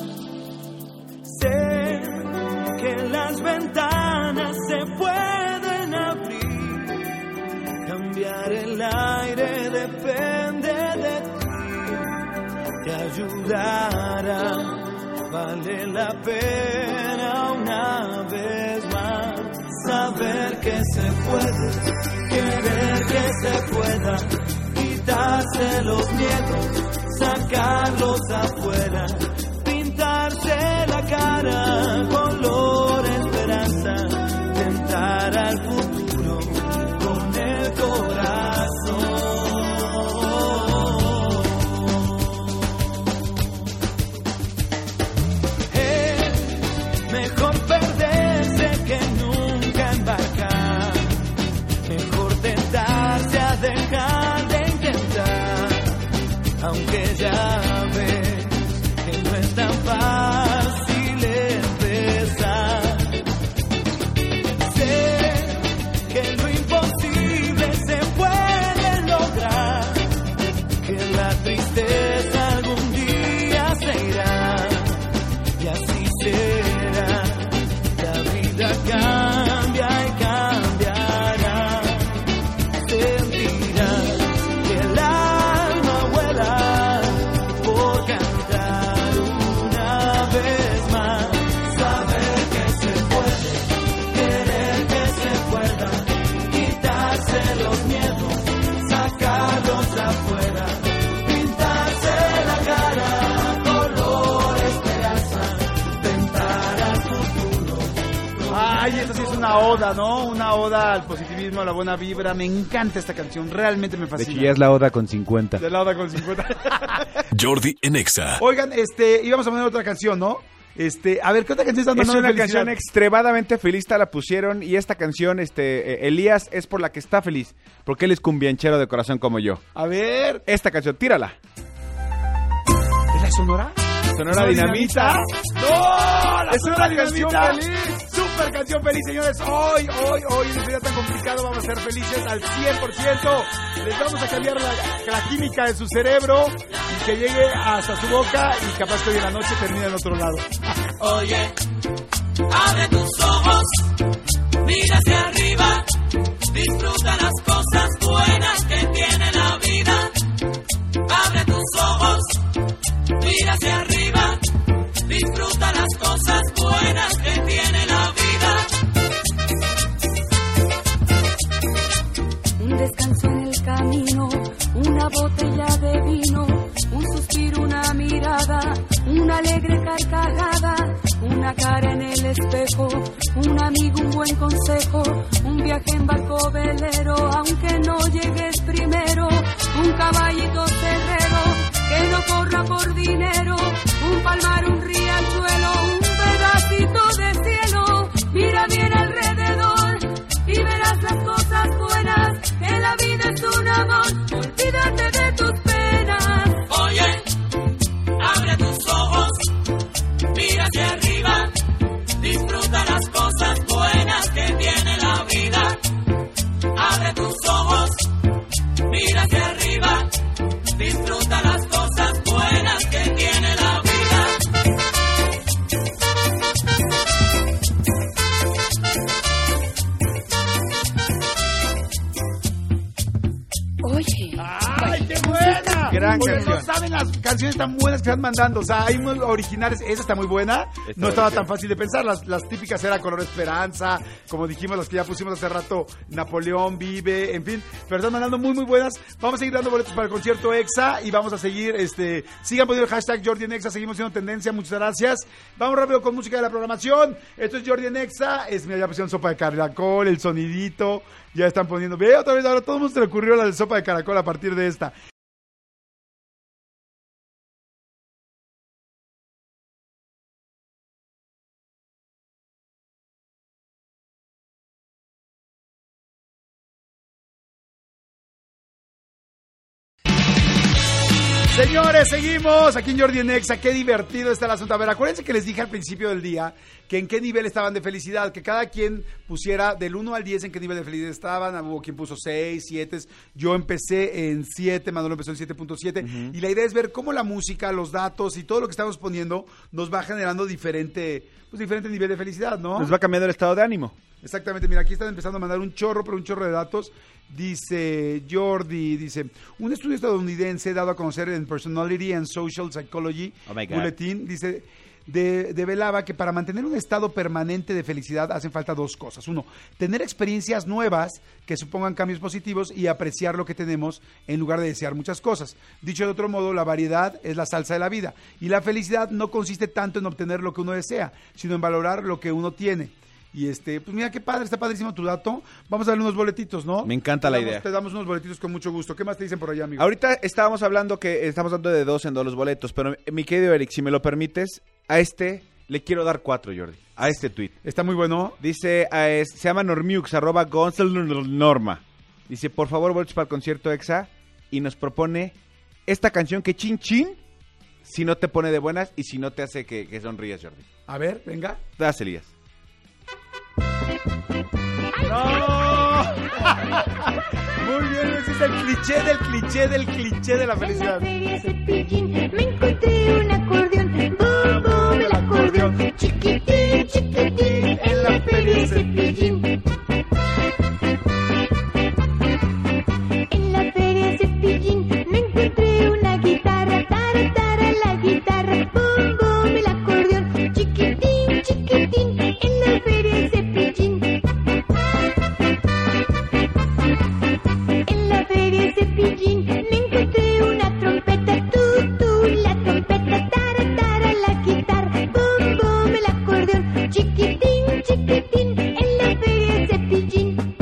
Sé que las ventanas se pueden abrir, cambiar el aire depende de ti, te ayudará, vale la pena una vez más, saber que se puede, querer que se pueda, quitarse los miedos, sacarlos afuera, pintarse la cara, color esperanza, tentar al futuro con el corazón. Mejor perderse que nunca embarcar, mejor tentarse a dejar de intentar, aunque ya ves que no es tan fácil empezar. Sé que lo imposible se puede lograr, que la tristeza algún día se irá, y así será, la vida cambia y cambiará, sentirás que el alma vuela por cantar una vez más, saber que se puede, querer que se pueda, quitarse los miedos, sacarlos afuera, pintarse la cara, color esperanza, tentar al futuro. Ay, esta sí es una oda, ¿no? Una oda al positivismo, a la buena vibra. Me encanta esta canción, realmente me De fascina. hecho, ya es la oda con 50. De la oda con 50. Jordi en Exa. Oigan, íbamos a poner otra canción, ¿no? A ver, ¿qué otra canción están Es mandando? una de felicidad? canción extremadamente feliz, la pusieron, y esta canción, Elías, es por la que está feliz, porque él es cumbianchero de corazón como yo. A ver, Esta canción, tírala. ¿es la Sonora? Sonora Dinamita. ¡No! ¡La Es Sonora una canción Dinamita! feliz. ¡Súper canción feliz, señores! Hoy, en un día tan complicado, vamos a ser felices al 100%. Les vamos a cambiar la química de su cerebro y que llegue hasta su boca y capaz que hoy en la noche termine en otro lado. Oye, abre tus ojos, mira hacia arriba, disfruta las cosas buenas que tiene la vida. Abre tus ojos, mira hacia arriba, disfruta las cosas buenas que tiene la vida. Un descanso en el camino, una botella de vino, un suspiro, una mirada, una alegre carcajada, una cara en el espejo, un amigo, un buen consejo, un viaje en barco velero, aunque no llegues primero, un caballito cerrero, que no corra por dinero, un palmar, un riachuelo, un pedacito de cielo, mira bien alrededor y verás las cosas buenas, que la vida es un amor, olvídate de tus penas. Oye, abre tus ojos, mira hacia arriba, disfruta las cosas buenas que tiene la vida. Abre tus ojos, mira hacia arriba, disfruta las cosas buenas que tiene la vida. Oye, ¡Ay, qué buena! Gran Porque canción. no saben las canciones tan buenas que están mandando. O sea, hay muy originales. Esa está muy buena. No estaba tan fácil de pensar. Las típicas era Color Esperanza. Como dijimos, las que ya pusimos hace rato. Napoleón, Vive, en fin. Pero están mandando muy, muy buenas. Vamos a seguir dando boletos para el concierto EXA. Y vamos a seguir, sigan poniendo el hashtag Jordi en EXA. Seguimos siendo tendencia. Muchas gracias. Vamos rápido con música de la programación. Esto es Jordi en EXA. Mira, ya pusieron sopa de caracol, el sonidito. Ya están poniendo. Ve otra vez, ahora todo el mundo se le ocurrió la de sopa de caracol a partir de esta. Señores, seguimos aquí en Jordi en Exa. Qué divertido está el asunto. A ver, acuérdense que les dije al principio del día que en qué nivel estaban de felicidad, que cada quien pusiera del 1 al 10 en qué nivel de felicidad estaban. Hubo quien puso 6, 7. Yo empecé en 7, Manolo empezó en 7.7. Y la idea es ver cómo la música, los datos y todo lo que estamos poniendo nos va generando diferente nivel de felicidad, ¿no? Nos va cambiando el estado de ánimo. Exactamente, mira, aquí están empezando a mandar un chorro de datos. Dice Jordi, un estudio estadounidense dado a conocer en Personality and Social Psychology Bulletin, dice, develaba que para mantener un estado permanente de felicidad hacen falta 2 cosas. 1, tener experiencias nuevas que supongan cambios positivos y apreciar lo que tenemos en lugar de desear muchas cosas. Dicho de otro modo, la variedad es la salsa de la vida y la felicidad no consiste tanto en obtener lo que uno desea, sino en valorar lo que uno tiene. Y pues mira qué padre, está padrísimo tu dato. Vamos a darle unos boletitos, ¿no? Me encanta la idea. Te damos unos boletitos con mucho gusto. ¿Qué más te dicen por allá, amigo? Ahorita estábamos hablando que estamos dando de 2 en 2 los boletos, pero mi querido Eric, si me lo permites, a este le quiero dar 4, Jordi. A este tweet. Está muy bueno. Dice, se llama Normiux, @Gonzalo-Norma. Dice, por favor, boletos para el concierto EXA. Y nos propone esta canción que chin chin, si no te pone de buenas y si no te hace que sonrías, Jordi. A ver, venga. Das, Elías. ¡No! Muy bien, ese es el cliché de la felicidad. En la feria Cepillín me encontré un acordeón, bum bum el acordeón, chiquitín, chiquitín, en la feria Cepillín. En la feria Cepillín me encontré una guitarra, tara, tara, la guitarra, bum bum el acordeón, chiquitín, chiquitín, en la feria Cepillín. En la feria Cepillín me encontré una trompeta, tú, la trompeta, tara, tara, la guitarra, bum, bum, el acordeón, chiquitín, chiquitín, en la feria Cepillín.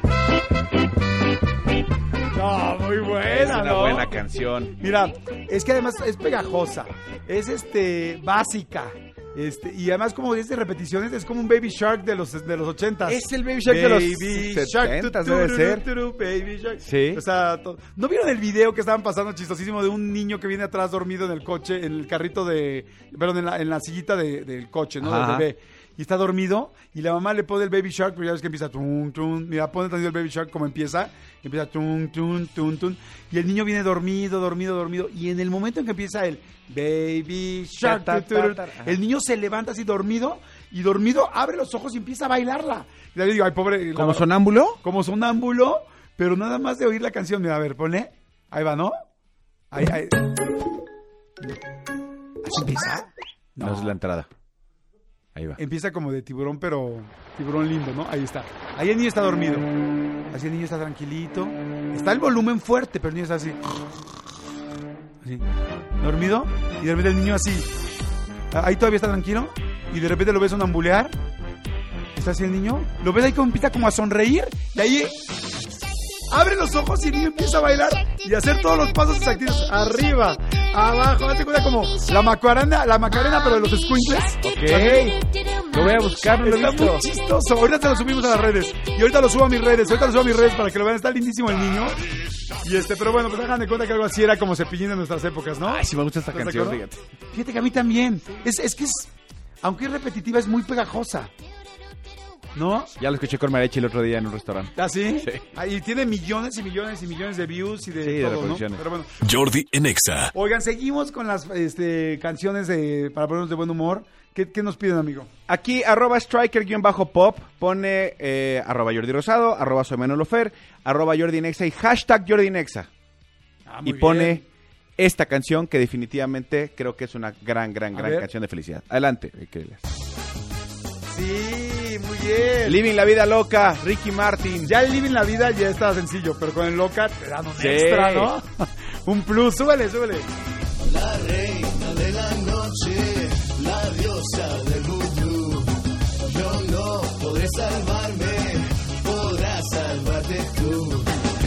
No, muy buena, Es una ¿no? buena canción. Mira, es que además es pegajosa, es básica. Y además como es de repeticiones, es como un Baby Shark de los 80s. Es el Baby Shark de los Baby Shark, 70s, debe ser. Baby Shark. Sí. O sea, ¿no vieron el video que estaban pasando chistosísimo de un niño que viene atrás dormido en el coche, en el carrito en la sillita del coche, ¿no? Del bebé. Y está dormido y la mamá le pone el Baby Shark, pero ya ves que empieza tum, tum. Mira, pone también el Baby Shark como empieza tum, tum, tum, tum. Y el niño viene dormido. Y en el momento en que empieza el Baby Shark, el niño se levanta así dormido, abre los ojos y empieza a bailarla. Y le digo, ay, pobre. ¿Como sonámbulo? Como sonámbulo, pero nada más de oír la canción. Mira, a ver, ponle. Ahí va, ¿no? Ahí. ¿Así empieza? No es la entrada. Ahí va. Empieza como de tiburón, pero tiburón lindo, ¿no? Ahí está. Ahí el niño está dormido. Así el niño está tranquilito. Está el volumen fuerte, pero el niño está así. Así. Dormido. Y de repente el niño así. Ahí todavía está tranquilo. Y de repente lo ves sonambulear. Está así el niño. Lo ves ahí como empieza como a sonreír. Y ahí abre los ojos y el niño empieza a bailar y a hacer todos los pasos exactos. Arriba, abajo, hazte cuenta como la Macarena, pero de los squinkles. Ok. Lo voy a buscar, no lo he Está visto. muy chistoso. Ahorita te lo subimos a las redes. Y ahorita lo subo a mis redes. Para que lo vean. Está lindísimo el niño. Y pero bueno, pues hagan de cuenta que algo así era como Cepillín en nuestras épocas, ¿no? Ay, sí me gusta esta ¿Estás de canción, acuerdo? fíjate. Fíjate que a mí también. Aunque es repetitiva, es muy pegajosa. ¿No? Ya lo escuché con Mariachi el otro día en un restaurante. ¿Ah, sí? Sí. Y tiene millones y millones y millones de views y de Sí, de todo, ¿no? reproducciones. Pero bueno. Jordi en Exa. Oigan, seguimos con las canciones para ponernos de buen humor. ¿Qué nos piden, amigo? Aquí, @striker_pop, pone @Jordi Rosado, @soymanolofer, @Jordi en Exa y #Jordi en Exa. Muy Y pone bien. esta canción que definitivamente creo que es una gran ver. canción de felicidad. Adelante. Sí, muy bien. Living la vida loca, Ricky Martin. Ya el Living la vida ya está sencillo, pero con el loca te dan un Sí. extra, ¿no? Un plus, súbele. La reina de la noche, la diosa del vudú. Yo no podré salvarme, podrás salvarte tú.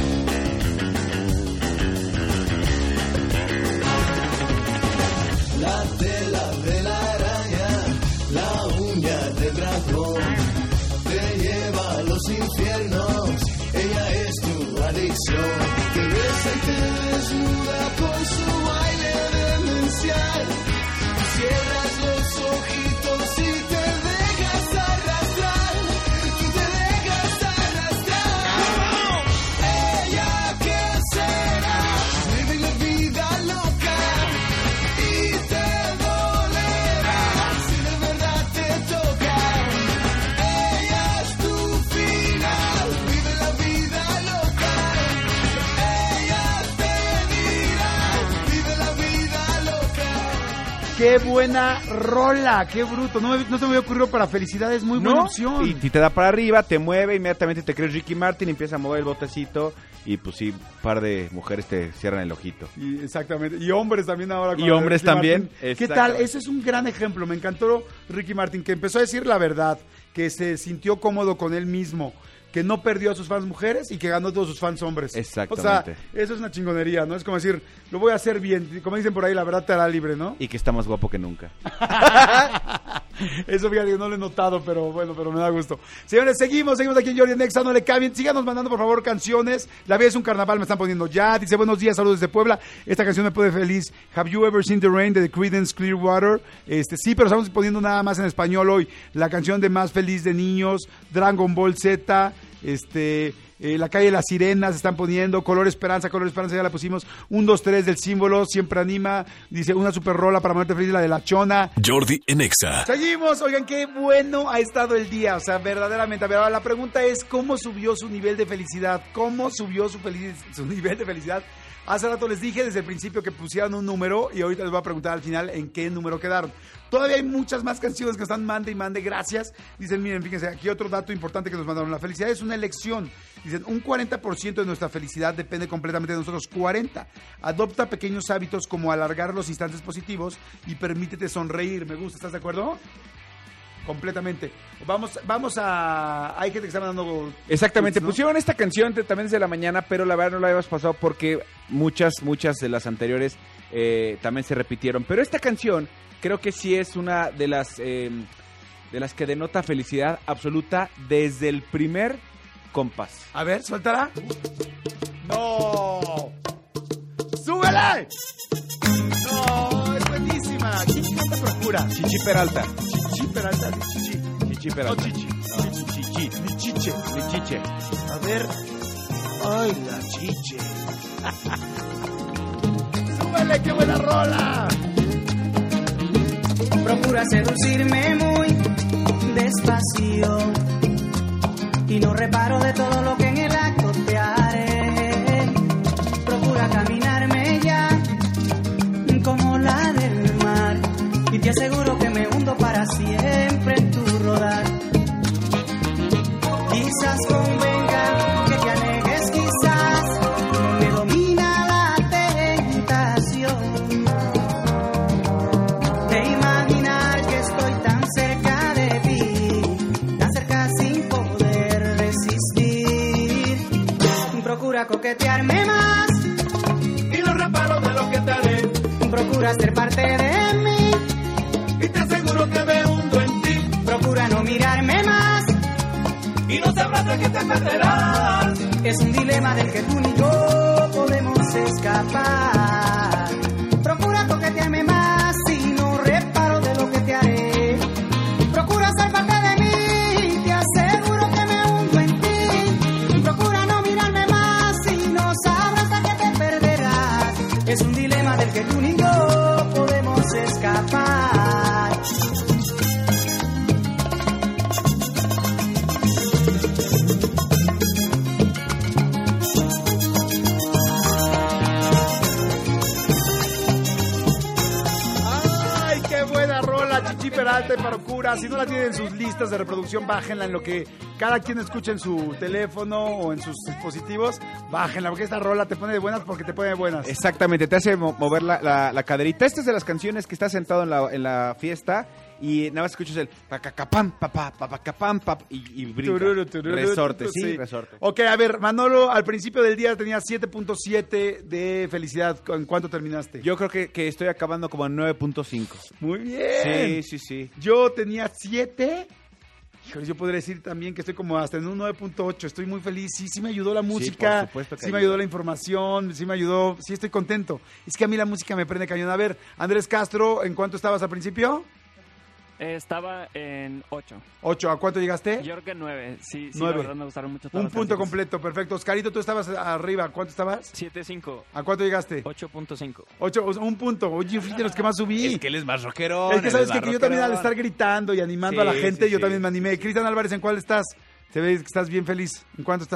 La tela de la araña, la uña del dragón, te lleva a los infiernos, ella es tu adicción. Te besa y te desnuda con su baile. Qué buena rola, qué bruto. No se me había ocurrido para felicidad, es muy buena opción. Y te da para arriba, te mueve, inmediatamente te crees Ricky Martin, empieza a mover el botecito y pues sí, un par de mujeres te cierran el ojito. Y, exactamente. Y hombres también ahora. Y hombres Ricky también. Martin. ¿Qué tal? Ese es un gran ejemplo. Me encantó Ricky Martin, que empezó a decir la verdad, que se sintió cómodo con él mismo, que no perdió a sus fans mujeres y que ganó a todos sus fans hombres. Exactamente. O sea, eso es una chingonería, ¿no? Es como decir, lo voy a hacer bien. Como dicen por ahí, la verdad te hará libre, ¿no? Y que está más guapo que nunca. Eso, fíjate, no lo he notado, pero bueno, pero me da gusto. Señores, seguimos aquí en Jordi Nexa, no le cambien. Síganos mandando, por favor, canciones. La vida es un carnaval, me están poniendo ya. Dice, buenos días, saludos desde Puebla. Esta canción me pone feliz. Have you ever seen the rain de The Creedence Clearwater? Sí, pero estamos poniendo nada más en español hoy. La canción de Más Feliz de Niños, Dragon Ball Z, La Calle de las Sirenas están poniendo, Color Esperanza ya la pusimos, 1, 2, 3 del Símbolo, Siempre Anima, dice una super rola para ponerte feliz, la de La Chona. Jordi en Exa. Seguimos, oigan, qué bueno ha estado el día, o sea, verdaderamente, la pregunta es, ¿cómo subió su nivel de felicidad? ¿Cómo subió su nivel de felicidad? Hace rato les dije desde el principio que pusieran un número y ahorita les voy a preguntar al final en qué número quedaron. Todavía hay muchas más canciones que están mande y mande, gracias. Dicen, miren, fíjense, aquí otro dato importante que nos mandaron. La felicidad es una elección. Dicen, un 40% de nuestra felicidad depende completamente de nosotros. 40%. Adopta pequeños hábitos como alargar los instantes positivos y permítete sonreír. Me gusta, ¿estás de acuerdo? Completamente. Vamos a... Hay gente que está mandando... Exactamente, ¿no? Pusieron esta canción también desde la mañana, pero la verdad no la habíamos pasado porque muchas de las anteriores también se repitieron. Pero esta canción creo que sí es una de las que denota felicidad absoluta desde el primer compás. A ver, suéltala. ¡No! ¡Súbele! ¡No! ¡Es buenísima! ¿Quién canta Procura? Chichi Peralta. Chichi Peralta, Chichi Peralta. No, Chichi. No, Chichi. Ni Chiche. Ni Chiche. A ver. ¡Ay, la Chiche! ¡Súbele, qué buena rola! Procura seducirme muy despacio y no reparo de todo lo que en el acto te haré. Procura caminarme ya como la del mar y te aseguro que me hundo para siempre en tu rodar. Quizás convenga que te alejes, quizás me domina la tentación de imaginar que estoy tan cerca de ti, tan cerca sin poder resistir. Procura coquetearme más Y no reparo de lo que te haré. procura ser parte de mí, Y te aseguro que me hundo en ti. procura no mirarme más. Y no sabrás de qué te perderás. Es un dilema del que tú ni yo podemos escapar. Procura coquetearme más y no reparo de lo que te haré. Procura ser parte de mí, te aseguro que me hundo en ti. Procura no mirarme más y no sabrás a qué te perderás. Es un dilema del que tú ni yo podemos escapar. ¡Ay, qué buena rola! Chichi Peralta y Procura. Si no la tienen en sus listas de reproducción, bájenla en lo que cada quien escucha en su teléfono o en sus dispositivos. Bájenla, porque esta rola te pone de buenas porque te pone de buenas. Exactamente, te hace mover la caderita. Esta es de las canciones que estás sentado en la fiesta y nada más escuchas el pacacapam, papacapam, y brinca. Tururu, tururu, Resorte, sí. sí, resorte. Ok, a ver, Manolo, al principio del día tenía 7.7 de felicidad. ¿En cuánto terminaste? Yo creo que estoy acabando como en 9.5. Muy bien. Sí. Yo tenía 7. Híjole, yo podría decir también que estoy como hasta en un 9.8. Estoy muy feliz. Sí me ayudó la música. por supuesto que sí me ayudó la información. Sí me ayudó. Sí, estoy contento. Es que a mí la música me prende cañón. A ver, Andrés Castro, ¿en cuánto estabas al principio? Estaba en 8. 8. ¿A cuánto llegaste? Yo creo que 9. Sí, 9. la verdad me gustaron mucho todas Un las punto canciones. completo, perfecto. Oscarito, tú estabas arriba. ¿Cuánto estabas? 7.5. ¿A cuánto llegaste? 8.5. 8, un punto. Oye, fui de los que más subí. Es que él es más rockero. Es que sabes que yo también al estar gritando y animando a la gente, yo también me animé. Cristian Álvarez, ¿en cuál estás? Te ves que estás bien feliz. ¿En cuánto estás?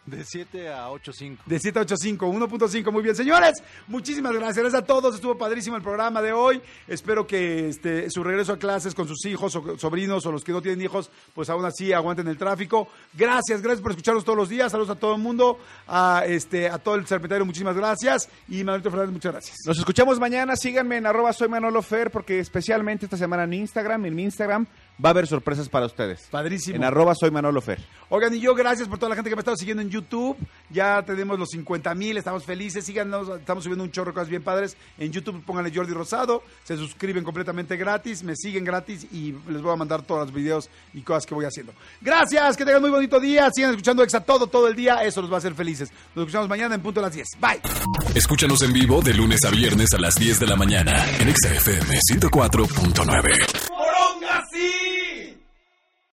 De 7 a 8.5. De 7 a 8.5, 1.5, muy bien. Señores, muchísimas gracias. Gracias a todos, estuvo padrísimo el programa de hoy. Espero que su regreso a clases con sus hijos o sobrinos o los que no tienen hijos, pues aún así aguanten el tráfico. Gracias por escucharnos todos los días. Saludos a todo el mundo, a todo el Serpentario, muchísimas gracias. Y Manolito Fernández, muchas gracias. Nos escuchamos mañana, síganme en @soymanolofer, porque especialmente esta semana en mi Instagram va a haber sorpresas para ustedes. Padrísimo. En @soymanolofer. Oigan, y yo gracias por toda la gente que me ha estado siguiendo en YouTube. Ya tenemos los 50,000, estamos felices. Síganos, estamos subiendo un chorro de cosas bien padres. En YouTube pónganle Jordi Rosado, se suscriben completamente gratis, me siguen gratis y les voy a mandar todos los videos y cosas que voy haciendo. Gracias, que tengan muy bonito día. Sigan escuchando Exa todo el día, eso los va a hacer felices. Nos escuchamos mañana en punto de las 10. Bye. Escúchanos en vivo de lunes a viernes a las 10 de la mañana en Exa FM 104.9.